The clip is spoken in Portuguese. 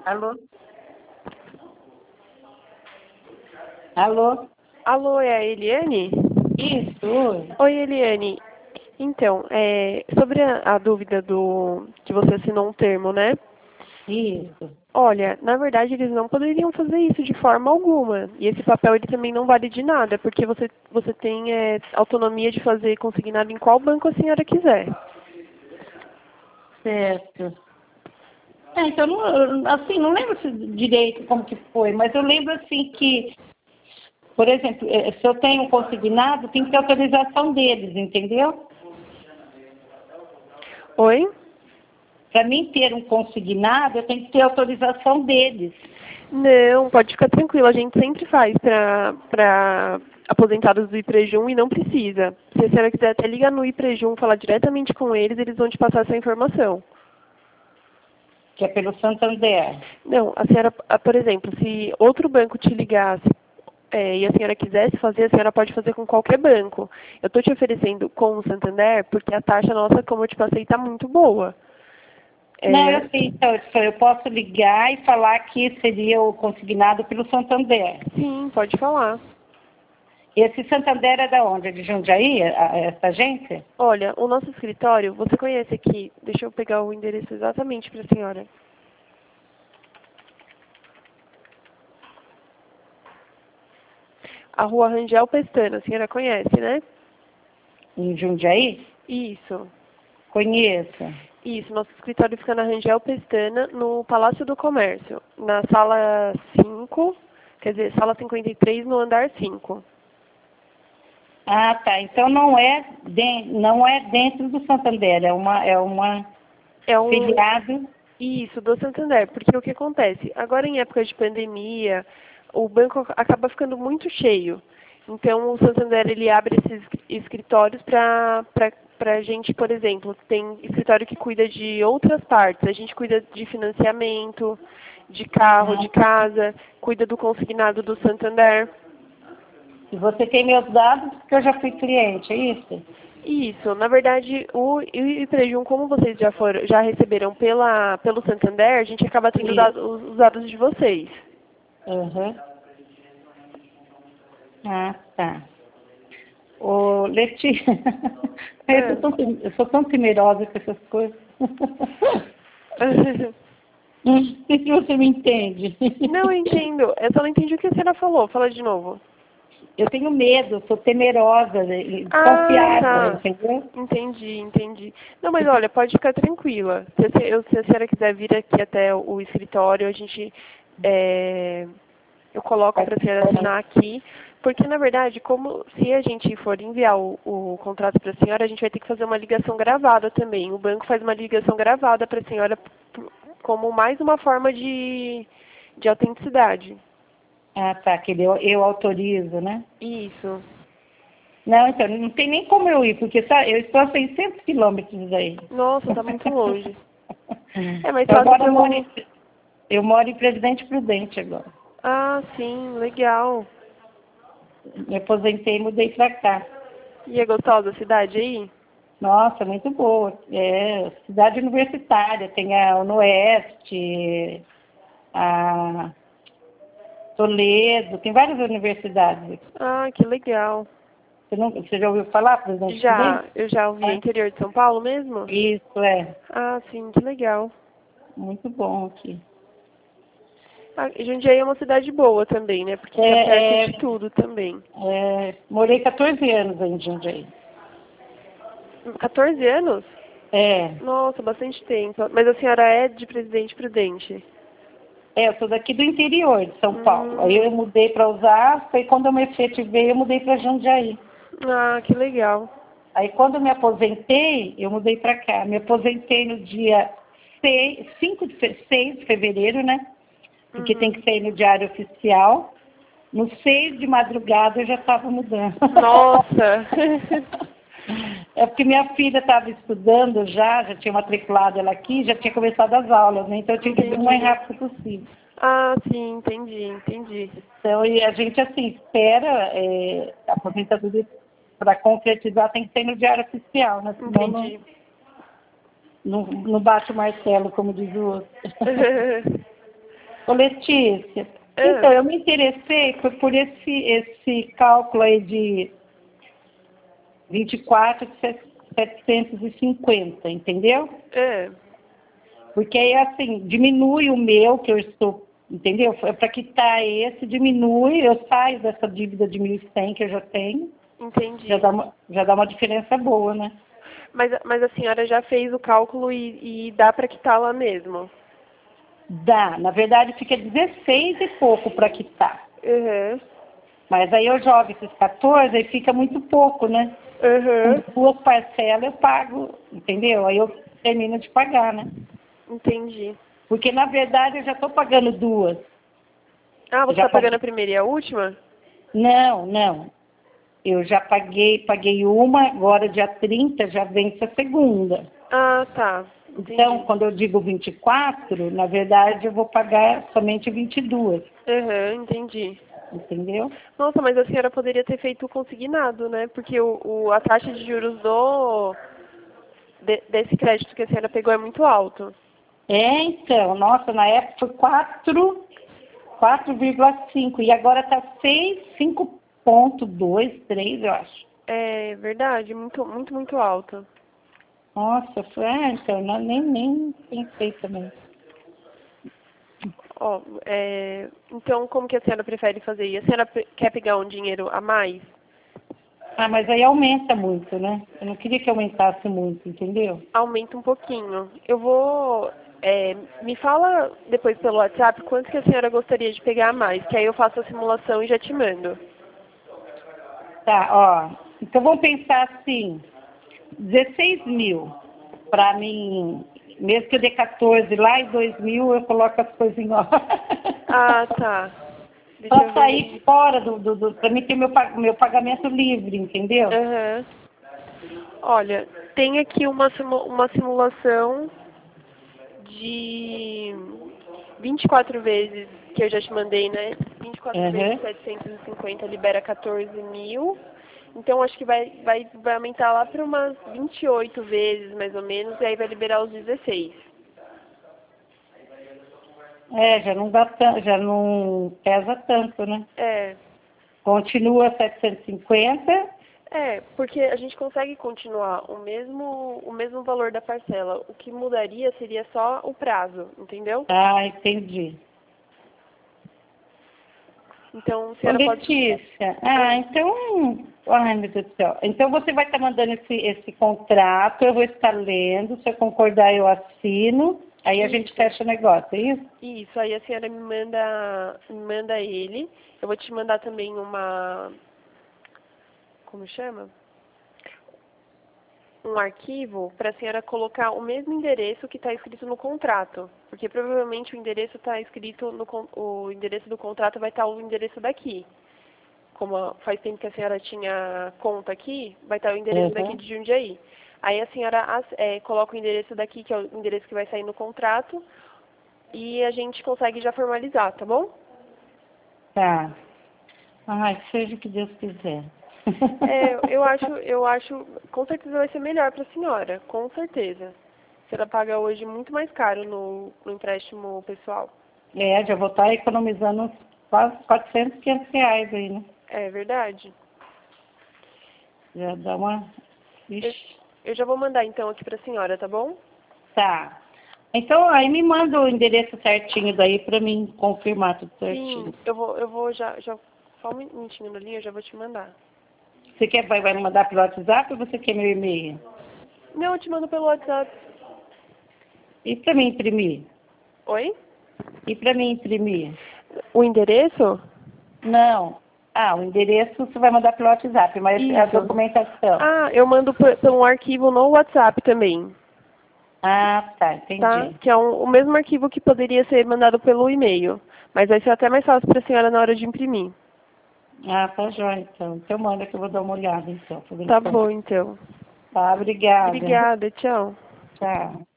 Alô? Alô? Alô, é a Eliane? Isso, oi. Oi, Eliane. Então, sobre a dúvida que você assinou um termo, né? Isso. Olha, na verdade eles não poderiam fazer isso de forma alguma. E esse papel ele também não vale de nada, porque você tem autonomia de fazer consignado em qual banco a senhora quiser. Certo. Então, assim, não lembro direito como que foi, mas eu lembro assim que, por exemplo, se eu tenho um consignado, tem que ter autorização deles, entendeu? Oi? Para mim ter um consignado, eu tenho que ter autorização deles. Não, pode ficar tranquila. A gente sempre faz para aposentados do IPREJUM e não precisa. Se a senhora quiser até ligar no IPREJUM, falar diretamente com eles vão te passar essa informação. Que é pelo Santander. Não, a senhora, por exemplo, se outro banco te ligasse e a senhora quisesse fazer, a senhora pode fazer com qualquer banco. Eu estou te oferecendo com o Santander porque a taxa nossa, como eu te passei, está muito boa. Não, eu sei, então, eu posso ligar e falar que seria o consignado pelo Santander. Sim, pode falar. Esse Santander é da onde? É de Jundiaí, essa agência? Olha, o nosso escritório, você conhece aqui, deixa eu pegar o endereço exatamente para a senhora. A rua Rangel Pestana, a senhora conhece, né? Em Jundiaí? Isso. Conheço. Isso, nosso escritório fica na Rangel Pestana, no Palácio do Comércio, na sala 5, quer dizer, sala 53, no andar 5. Ah, tá. Então não é dentro do Santander, É um, filiado. isso, do Santander, porque o que acontece? Agora em época de pandemia, o banco acaba ficando muito cheio. Então o Santander ele abre esses escritórios para a gente, por exemplo, tem escritório que cuida de outras partes. A gente cuida de financiamento, de carro, de casa, cuida do consignado do Santander. E você tem meus dados porque eu já fui cliente, é isso? Isso, na verdade, o IPREJUM, como vocês já receberam pelo Santander, a gente acaba tendo Isso. os dados de vocês. Uhum. Ah, tá. Ô, Letícia, eu sou tão temerosa com essas coisas. Não sei se você me entende. Não, eu entendo. Eu só não entendi o que a senhora falou. Fala de novo. Eu tenho medo, sou temerosa, Ah, desconfiada, tá. entendeu? Entendi. Não, mas olha, pode ficar tranquila. Se a senhora quiser vir aqui até o escritório, eu coloco para a senhora assinar aqui. Porque, na verdade, como se a gente for enviar o contrato para a senhora, a gente vai ter que fazer uma ligação gravada também. O banco faz uma ligação gravada para a senhora como mais uma forma de autenticidade. Ah, tá, que eu autorizo, né? Isso. Não, então, não tem nem como eu ir, porque eu estou a 600 quilômetros daí. Nossa, tá muito longe. É mais Eu fácil agora pelo... eu moro em Presidente Prudente agora. Ah, sim, legal. Me aposentei e mudei para cá. E é gostosa a cidade aí? Nossa, muito boa. É cidade universitária, tem a UnoEste, a Toledo, tem várias universidades. Ah, que legal. Você já ouviu falar, Presidente Prudente? Eu já ouvi. É. Interior de São Paulo mesmo? Isso, é. Ah, sim, que legal. Muito bom aqui. Ah, e Jundiaí é uma cidade boa também, né? Porque fica perto de tudo também. Morei 14 anos em Jundiaí. 14 anos? É. Nossa, bastante tempo. Mas a senhora é de Presidente Prudente? Eu sou daqui do interior de São Paulo. Aí eu mudei para Osasco e quando eu me efetivei, eu mudei para Jundiaí. Ah, que legal. Aí quando eu me aposentei, eu mudei para cá. Me aposentei no dia 6 de fevereiro, né? Porque tem que sair no diário oficial. No 6 de madrugada eu já estava mudando. Nossa! É porque minha filha estava estudando já tinha matriculado ela aqui, já tinha começado as aulas, né? Então eu tinha que ir o mais rápido possível. Ah, sim, entendi. Então, e a gente, assim, espera a aposentadoria para concretizar, tem que ser no diário oficial, né? Senão não bate o martelo, como diz o outro. Ô, Letícia, então, eu me interessei por esse cálculo aí de 24.750, entendeu? Porque aí, assim, diminui o meu, que eu estou, entendeu? Para quitar esse, diminui, eu saio dessa dívida de 1.100 que eu já tenho. Entendi. Já dá uma diferença boa, né? Mas a senhora já fez o cálculo e dá para quitar lá mesmo? Dá. Na verdade, fica 16 e pouco para quitar. Uhum. Mas aí eu jogo esses 14 e fica muito pouco, né? Uhum. Com 2 parcelas eu pago, entendeu? Aí eu termino de pagar, né? Entendi. Porque, na verdade, eu já estou pagando 2. Ah, você Já está pagando paguei... a primeira e a última? Não. Eu já paguei uma, agora dia 30 já vence a segunda. Ah, tá. Entendi. Então, quando eu digo 24, na verdade eu vou pagar somente 22. Uhum, entendi. Entendeu? Nossa, mas a senhora poderia ter feito o consignado, né? Porque a taxa de juros desse crédito que a senhora pegou é muito alto. Então, nossa, na época foi 4,5 e agora está 5,2, 3, eu acho. É verdade, muito alto. Nossa, então, nem pensei também. Ó, então como que a senhora prefere fazer? E a senhora quer pegar um dinheiro a mais? Ah, mas aí aumenta muito, né? Eu não queria que aumentasse muito, entendeu? Aumenta um pouquinho. Eu vou... me fala depois pelo WhatsApp quanto que a senhora gostaria de pegar a mais, que aí eu faço a simulação e já te mando. Tá, ó. Então vamos pensar assim, 16 mil para mim, mesmo que eu dê 14 lá e 2 mil eu coloco as coisas em ordem. Ah, tá. Deixa Só eu ver sair aqui. fora para mim ter meu pagamento livre, entendeu? Aham. Olha, tem aqui uma simulação de 24 vezes que eu já te mandei, né? 24 vezes Uhum. 750 libera 14 mil. Então acho que vai aumentar lá para umas 28 vezes, mais ou menos, e aí vai liberar os 16. Já não dá já não pesa tanto, né? É, Continua 750. porque a gente consegue continuar o mesmo valor da parcela. O que mudaria seria só o prazo, entendeu? Ah, entendi. Então, a Ô, senhora pode... Letícia, então, ai meu Deus do céu. Então você vai estar mandando esse contrato, eu vou estar lendo, se eu concordar eu assino, aí a gente fecha o negócio, é isso? Isso, aí a senhora me manda ele. Eu vou te mandar também como chama? Um arquivo para a senhora colocar o mesmo endereço que está escrito no contrato. Porque provavelmente o endereço está escrito o endereço do contrato vai estar o endereço daqui. Como faz tempo que a senhora tinha conta aqui, vai estar o endereço daqui Uhum. de Jundiaí. Aí a senhora coloca o endereço daqui, que é o endereço que vai sair no contrato, e a gente consegue já formalizar, tá bom? Tá. Ai, seja o que Deus quiser. Eu acho, com certeza vai ser melhor para a senhora, com certeza. Se ela paga hoje muito mais caro no empréstimo pessoal. Já vou estar economizando uns quase 400, 500 reais aí, né? É verdade? Já dá uma... Eu, Ixi. eu já vou mandar então aqui para a senhora, tá bom? Tá. Então, aí me manda o endereço certinho daí para mim confirmar tudo Sim, certinho. eu vou já, só um minutinho na linha, eu já vou te mandar. Você vai me mandar pelo WhatsApp ou você quer meu e-mail? Não, eu te mando pelo WhatsApp. E para mim imprimir? Oi? E para mim imprimir? O endereço? Não. Ah, o endereço você vai mandar pelo WhatsApp, mas a Isso. documentação. Ah, eu mando por um arquivo no WhatsApp também, Ah, tá, tá? entendi. Que é o mesmo arquivo que poderia ser mandado pelo e-mail. Mas vai ser até mais fácil para a senhora na hora de imprimir. Ah, tá jóia, então. Então manda que eu vou dar uma olhada, então. Pra ver Tá como que... bom, então. Tá, obrigada. Obrigada, tchau. Tchau.